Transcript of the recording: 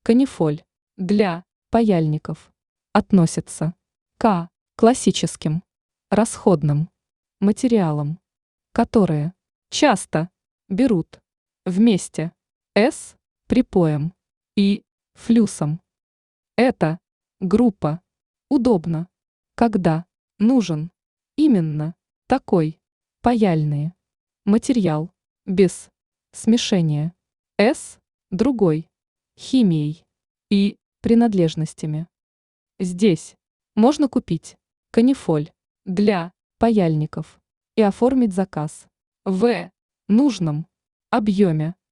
Канифоль для паяльников относится к классическим расходным материалам, которые часто берут вместе с припоем и флюсом. Эта группа удобна, когда нужен именно такой паяльный материал без смешения с другой химией и принадлежностями. Здесь можно купить канифоль для паяльников и оформить заказ в нужном объеме.